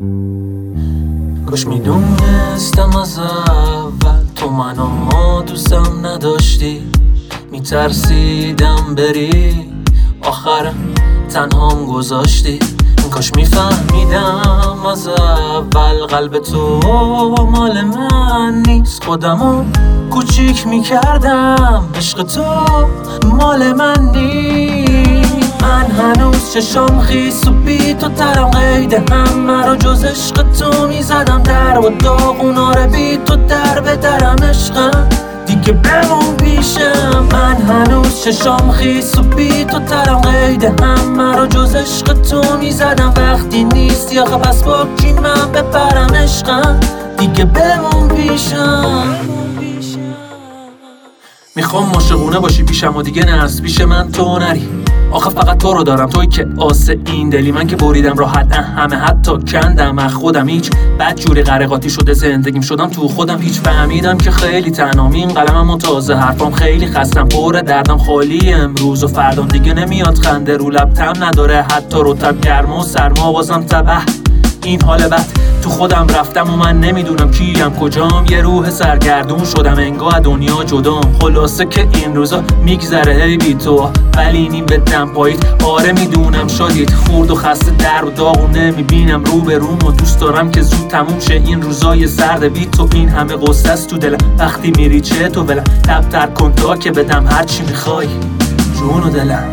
کاش میدونستم از اول تو منو دوستم نداشتی، میترسیدم بری آخر تنهام گذاشتی. کاش میفهمیدم از اول قلب تو مال من نیست، خودمو کوچیک میکردم عشق تو مال من نیست. من هنوز چشام خیس و بی تو ترم، قید همه رو جز عشق تو میزدم در و داغونا رو بی تو در به درم عشقم دیگه بمون پیشم. من هنوز چشام خیس و بی تو ترم، قید همه رو جز عشق تو میزدم وقتی نیستی آخه پس با کی من بپرم عشقم دیگه بمون پیشم. میخوام عاشقونه باشی پیشم و دیگه نه از پیش من تو نری، آخه فقط تو رو دارم، توی که آسه این دلی. من که بریدم راحت همه حتی کندم از خودم، هیچ بد جوری غرقاتی شده زندگیم شدم تو خودم. هیچ فهمیدم که خیلی تنهام، این قلمم تازه حرفام خیلی خستم پر دردم خالی امروز و فردام دیگه نمیاد خنده رو لب، تم نداره حتی رطب گرما و سرما بازم تبه این حال بد تو خودم رفتم و من نمیدونم کیم کجام، یه روح سرگردون شدم انگار دنیا جدام. خلاصه که این روزا میگذره هی بی تو ولی نیم به دم پایید، آره میدونم شادید خورد و خسته در و داغ و نمیبینم رو به روم و دوست دارم که زود تموم شه این روزای سرد بی تو. این همه قصه است تو دلم وقتی میری چه تو ولم، لبتر کن تا که بدم هرچی میخوای جون و دلم.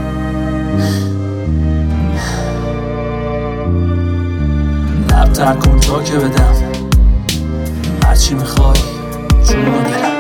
لبتر کن تا که بدم هرچی میخوای جون و دلم.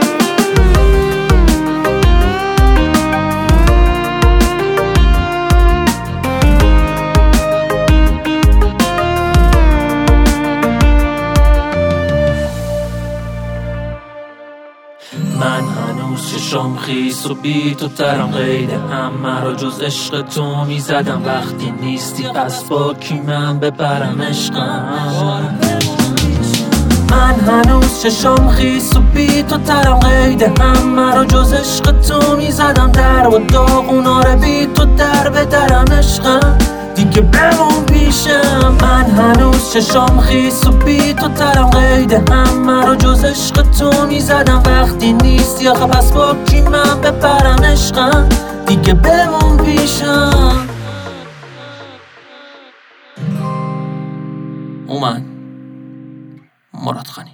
من هنوز چشام خیس و بی تو ترم، قید همه رو جز عشق تو میزدم وقتی نیستی پس با کی من بپرم عشقم. من هنوز چشام خیس و بی تو ترم، قید همه رو جز عشق تو میزدم در و داغونا رو بی تو در به درم عشقم دیگه بمون پیشم. من هنوز چشام خیس و بی تو ترم، قید همه رو جز عشق تو میزدم وقتی نیستی آخه پس با کی من بپرم عشقم دیگه بمون پیشم. اومن مراد خانی.